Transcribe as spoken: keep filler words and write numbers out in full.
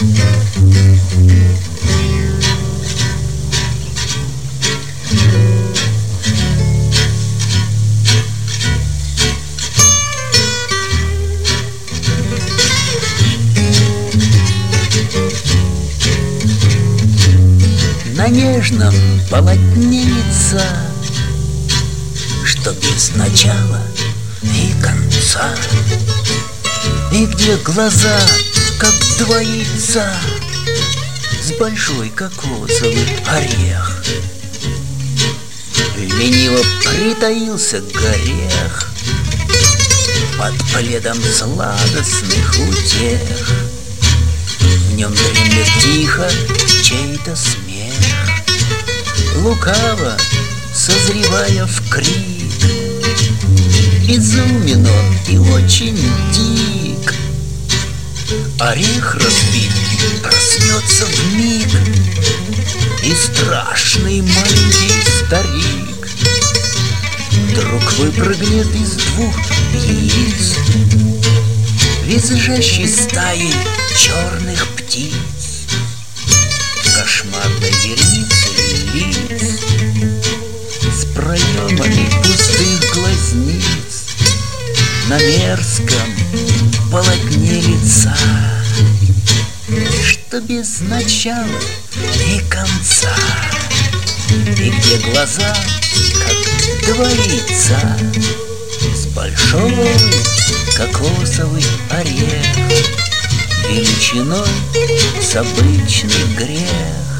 На нежном полотне лица, что без начала и конца, и где глаза, как два яйца, с большой кокосовый орех. Лениво притаился горех под пледом сладостных утех. В нем дремлет тихо чей-то смех, лукаво созревая в крик. Безумен он и очень дик. Орех разбит проснется вмиг, и страшный маленький старик вдруг выпрыгнет из двух яиц, визжащей стаей черных птиц, кошмарной верницей лиц, с проемами пустых глазниц на мерзком полотне лица, что без начала и конца, и где глаза, как два яйца, с большой кокосовый орех, величиной с обычный грех.